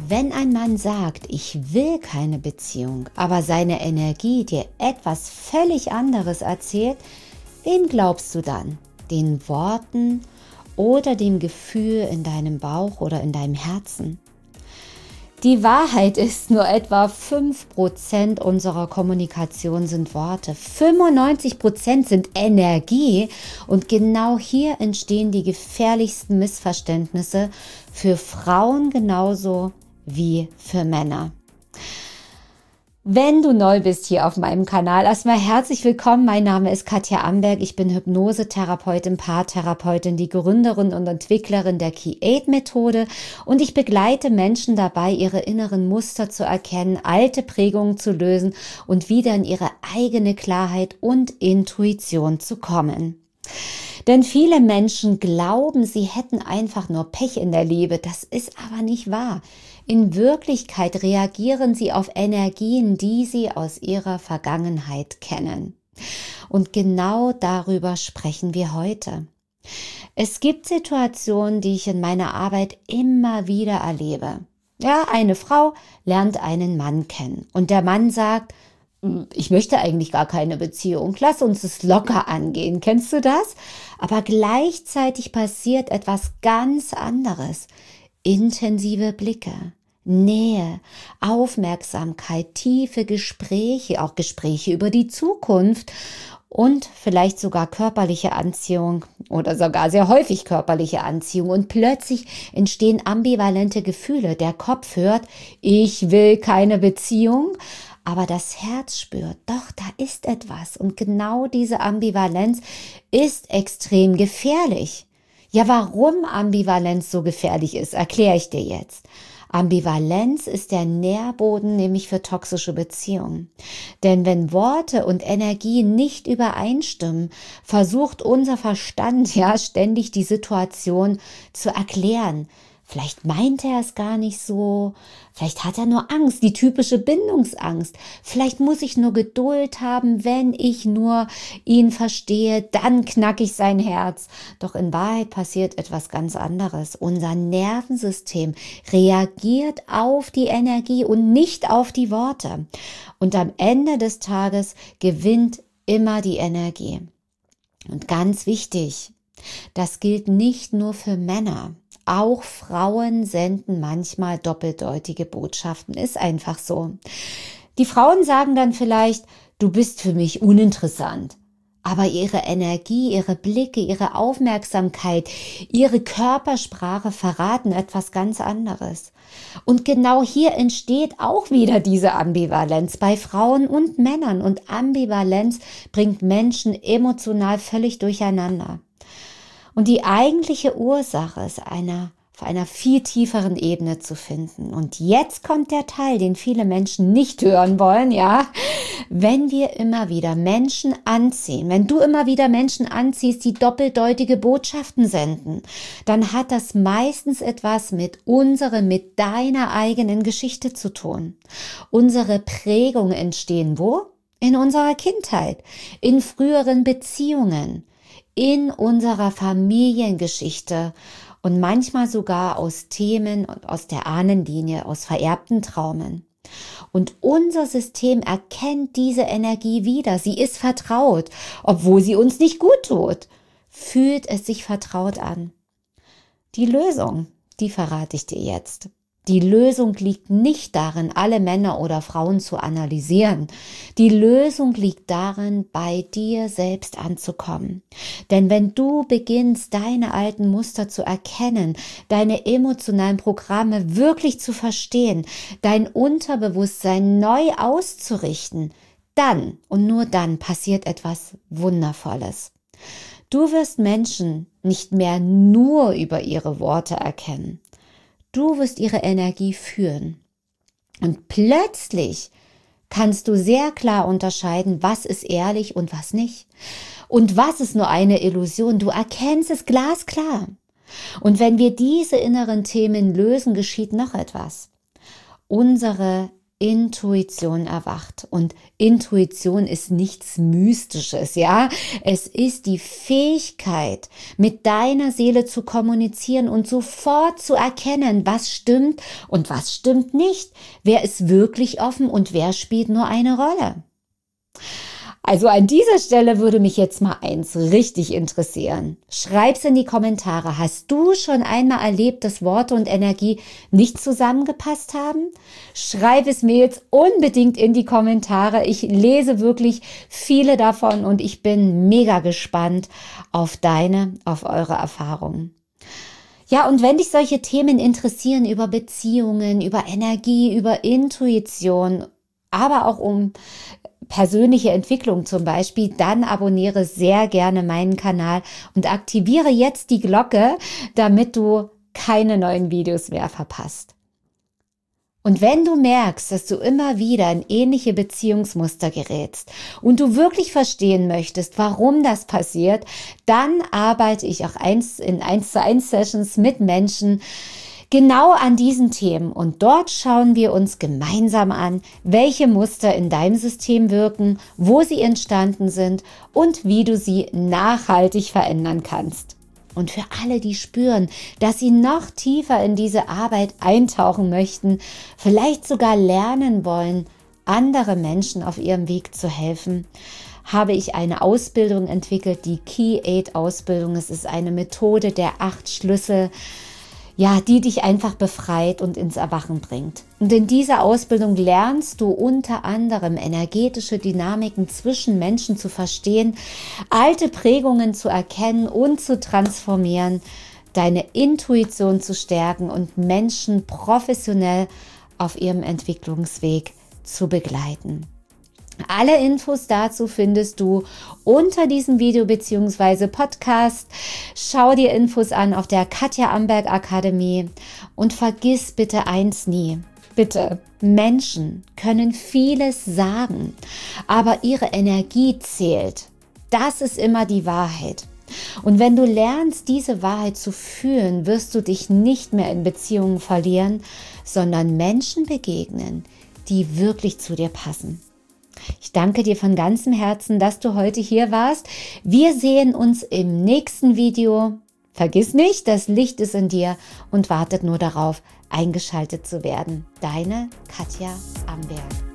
Wenn ein Mann sagt, ich will keine Beziehung, aber seine Energie dir etwas völlig anderes erzählt, wem glaubst du dann? Den Worten oder dem Gefühl in deinem Bauch oder in deinem Herzen? Die Wahrheit ist, nur etwa 5% unserer Kommunikation sind Worte. 95% sind Energie und genau hier entstehen die gefährlichsten Missverständnisse für Frauen genauso wie für Männer. Wenn du neu bist hier auf meinem Kanal, erstmal herzlich willkommen. Mein Name ist Katja Amberg. Ich bin Hypnosetherapeutin, Paartherapeutin, die Gründerin und Entwicklerin der Ki-8-Methode und ich begleite Menschen dabei, ihre inneren Muster zu erkennen, alte Prägungen zu lösen und wieder in ihre eigene Klarheit und Intuition zu kommen. Denn viele Menschen glauben, sie hätten einfach nur Pech in der Liebe. Das ist aber nicht wahr. In Wirklichkeit reagieren sie auf Energien, die sie aus ihrer Vergangenheit kennen. Und genau darüber sprechen wir heute. Es gibt Situationen, die ich in meiner Arbeit immer wieder erlebe. Ja, eine Frau lernt einen Mann kennen und der Mann sagt, ich möchte eigentlich gar keine Beziehung, lass uns es locker angehen. Kennst du das? Aber gleichzeitig passiert etwas ganz anderes. Intensive Blicke, Nähe, Aufmerksamkeit, tiefe Gespräche, auch Gespräche über die Zukunft und vielleicht sogar körperliche Anziehung oder sogar sehr häufig körperliche Anziehung. Und plötzlich entstehen ambivalente Gefühle. Der Kopf hört, ich will keine Beziehung, aber das Herz spürt, doch, da ist etwas. Und genau diese Ambivalenz ist extrem gefährlich. Ja, warum Ambivalenz so gefährlich ist, erkläre ich dir jetzt. Ambivalenz ist der Nährboden nämlich für toxische Beziehungen. Denn wenn Worte und Energie nicht übereinstimmen, versucht unser Verstand ja ständig die Situation zu erklären. Vielleicht meint er es gar nicht so, vielleicht hat er nur Angst, die typische Bindungsangst. Vielleicht muss ich nur Geduld haben, wenn ich nur ihn verstehe, dann knacke ich sein Herz. Doch in Wahrheit passiert etwas ganz anderes. Unser Nervensystem reagiert auf die Energie und nicht auf die Worte. Und am Ende des Tages gewinnt immer die Energie. Und ganz wichtig, das gilt nicht nur für Männer. Auch Frauen senden manchmal doppeldeutige Botschaften, ist einfach so. Die Frauen sagen dann vielleicht, du bist für mich uninteressant. Aber ihre Energie, ihre Blicke, ihre Aufmerksamkeit, ihre Körpersprache verraten etwas ganz anderes. Und genau hier entsteht auch wieder diese Ambivalenz bei Frauen und Männern. Und Ambivalenz bringt Menschen emotional völlig durcheinander. Und die eigentliche Ursache ist auf einer viel tieferen Ebene zu finden. Und jetzt kommt der Teil, den viele Menschen nicht hören wollen, ja. Wenn wir immer wieder Menschen anziehen, wenn du immer wieder Menschen anziehst, die doppeldeutige Botschaften senden, dann hat das meistens etwas mit deiner eigenen Geschichte zu tun. Unsere Prägungen entstehen wo? In unserer Kindheit, in früheren Beziehungen, in unserer Familiengeschichte und manchmal sogar aus Themen und aus der Ahnenlinie, aus vererbten Traumen. Und unser System erkennt diese Energie wieder. Sie ist vertraut, obwohl sie uns nicht gut tut. Fühlt es sich vertraut an. Die Lösung, die verrate ich dir jetzt. Die Lösung liegt nicht darin, alle Männer oder Frauen zu analysieren. Die Lösung liegt darin, bei dir selbst anzukommen. Denn wenn du beginnst, deine alten Muster zu erkennen, deine emotionalen Programme wirklich zu verstehen, dein Unterbewusstsein neu auszurichten, dann und nur dann passiert etwas Wundervolles. Du wirst Menschen nicht mehr nur über ihre Worte erkennen. Du wirst ihre Energie führen. Und plötzlich kannst du sehr klar unterscheiden, was ist ehrlich und was nicht. Und was ist nur eine Illusion. Du erkennst es glasklar. Und wenn wir diese inneren Themen lösen, geschieht noch etwas. Unsere Intuition erwacht. Und Intuition ist nichts Mystisches, ja? Es ist die Fähigkeit, mit deiner Seele zu kommunizieren und sofort zu erkennen, was stimmt und was stimmt nicht. Wer ist wirklich offen und wer spielt nur eine Rolle? Also an dieser Stelle würde mich jetzt mal eins richtig interessieren. Schreib's in die Kommentare. Hast du schon einmal erlebt, dass Worte und Energie nicht zusammengepasst haben? Schreib es mir jetzt unbedingt in die Kommentare. Ich lese wirklich viele davon und ich bin mega gespannt auf eure Erfahrungen. Ja, und wenn dich solche Themen interessieren über Beziehungen, über Energie, über Intuition, aber auch um persönliche Entwicklung zum Beispiel, dann abonniere sehr gerne meinen Kanal und aktiviere jetzt die Glocke, damit du keine neuen Videos mehr verpasst. Und wenn du merkst, dass du immer wieder in ähnliche Beziehungsmuster gerätst und du wirklich verstehen möchtest, warum das passiert, dann arbeite ich auch in 1:1 Sessions mit Menschen, genau an diesen Themen, und dort schauen wir uns gemeinsam an, welche Muster in deinem System wirken, wo sie entstanden sind und wie du sie nachhaltig verändern kannst. Und für alle, die spüren, dass sie noch tiefer in diese Arbeit eintauchen möchten, vielleicht sogar lernen wollen, andere Menschen auf ihrem Weg zu helfen, habe ich eine Ausbildung entwickelt, die Key-8-Ausbildung. Es ist eine Methode der 8 Schlüssel, ja, die dich einfach befreit und ins Erwachen bringt. Und in dieser Ausbildung lernst du unter anderem energetische Dynamiken zwischen Menschen zu verstehen, alte Prägungen zu erkennen und zu transformieren, deine Intuition zu stärken und Menschen professionell auf ihrem Entwicklungsweg zu begleiten. Alle Infos dazu findest du unter diesem Video bzw. Podcast. Schau dir Infos an auf der Katja Amberg Akademie und vergiss bitte eins nie. Bitte, Menschen können vieles sagen, aber ihre Energie zählt. Das ist immer die Wahrheit. Und wenn du lernst, diese Wahrheit zu fühlen, wirst du dich nicht mehr in Beziehungen verlieren, sondern Menschen begegnen, die wirklich zu dir passen. Ich danke dir von ganzem Herzen, dass du heute hier warst. Wir sehen uns im nächsten Video. Vergiss nicht, das Licht ist in dir und wartet nur darauf, eingeschaltet zu werden. Deine Katja Amberg.